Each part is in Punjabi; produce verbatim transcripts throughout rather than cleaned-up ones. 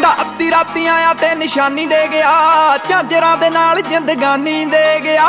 ਮੁੰਡਾ ਅੱਧੀ ਰਾਤੀ ਆਇਆ ਤੇ ਨਿਸ਼ਾਨੀ ਦੇ ਗਿਆ, ਝਾਂਜਰਾਂ ਦੇ ਨਾਲ ਜ਼ਿੰਦਗਾਨੀ ਦੇ ਗਿਆ।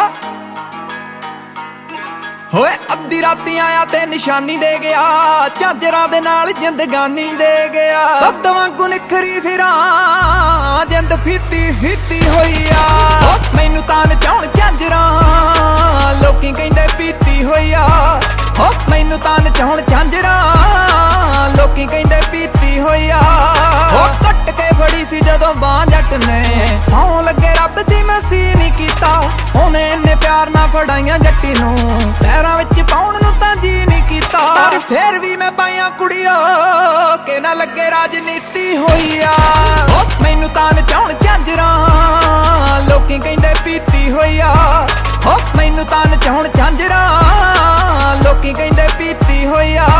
ਹੋਏ ਅੱਧੀ ਰਾਤੀ ਆਇਆ ਤੇ ਨਿਸ਼ਾਨੀ ਦੇ ਗਿਆ, ਝਾਂਜਰਾਂ ਦੇ ਨਾਲ ਜ਼ਿੰਦਗਾਨੀ ਦੇ ਗਿਆ। ਦੁੱਧ ਵਾਂਗੂ ਨਿਖਰੀ ਫਿਰਾਂ ਜਿੰਦ ਫੀਤੀ ਫੀਤੀ ਹੋਈ ਆ, ਮੈਨੂੰ ਤਾਂ ਨਚਾਉਣ ਝਾਂਜਰਾਂ ਲੋਕੀ ਕਹਿੰਦੇ ਪੀਤੀ ਹੋਈ ਆ। ਹੋ ਮੈਨੂੰ ਤਾਂ ਨਚਾਉਣ ਝਾਂਜਰਾਂ ਲੋਕੀ ਕਹਿੰਦੇ ਪੀਤੀ ਹੋਈ ਆ। ਹੋ ਕੱਟ ਕੇ ਫੜੀ ਸੀ ਜਦੋਂ ਬਾਂਹ ਜੱਟ ਨੇ, ਸੌਂ ਲੱਗੇ ਰੱਬ ਦੀ ਮੈਂ ਸੀ ਨਹੀਂ ਕੀਤਾ। ਉਹਨੇ ਇੰਨੇ ਪਿਆਰ ਨਾਲ ਫੜਾਈਆਂ ਜੱਟੀ ਨੂੰ, ਪੈਰਾਂ ਵਿੱਚ ਪਾਉਣ ਨੂੰ ਤਾਂ ਜੀ ਨਹੀਂ ਕੀਤਾ। ਪਰ ਫੇਰ ਵੀ ਮੈਂ ਪਾਈਆਂ ਕੁੜੀਓ ਕਿ ਨਾ ਲੱਗੇ ਰਾਜਨੀਤੀ ਹੋਈ ਆ। ਹੋ ਮੈਨੂੰ ਤਾਂ ਨਚਾਉਣ ਝਾਂਜਰਾਂ ਲੋਕੀ ਕਹਿੰਦੇ ਪੀਤੀ ਹੋਈ ਆ। ਹੋ ਮੈਨੂੰ ਤਾਂ ਨਚਾਉਣ ਝਾਂਜਰਾਂ ਲੋਕੀ ਕਹਿੰਦੇ ਪੀਤੀ ਹੋਈ ਆ।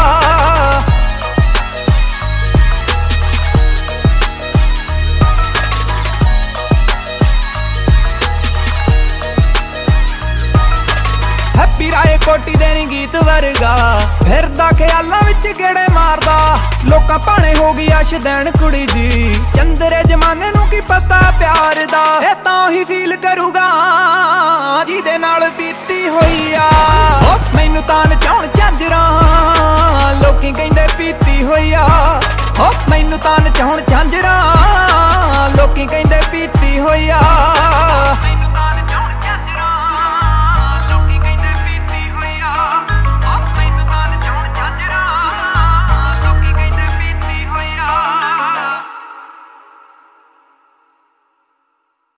ਹੈਪੀ ਰਾਏ ਕੋਟੀ ਦੇ ਨੀ ਗੀਤ ਵਰਗਾ, ਫਿਰਦਾ ਖਿਆਲਾਂ ਵਿੱਚ ਗੇੜੇ ਮਾਰਦਾ। ਲੋਕਾਂ ਭਾਣੇ ਹੋ ਗਈ ਅਸ਼ ਦੇਣ ਕੁੜੀ ਦੀ, ਚੰਦਰੇ ਜਮਾਨੇ ਨੂੰ ਕੀ ਪਤਾ ਪਿਆਰ ਦਾ। ਇਹ ਤਾਂ ਉਹੀ ਫੀਲ ਕਰੂਗਾ ਜਿਹਦੇ ਨਾਲ ਬੀਤੀ ਹੋਈ ਆ। ਹੋ ਮੈਨੂੰ ਤਾਂ ਨਚਾਉਣ ਝਾਂਜਰਾਂ ਲੋਕੀ ਕਹਿੰਦੇ ਪੀਤੀ ਹੋਈ ਆ। ਹੋ ਮੈਨੂੰ ਤਾਂ ਨਚਾਉਣ ਝਾਂਜਰਾਂ ਲੋਕੀ ਕਹਿੰਦੇ ਪੀਤੀ ਹੋਈ ਆ।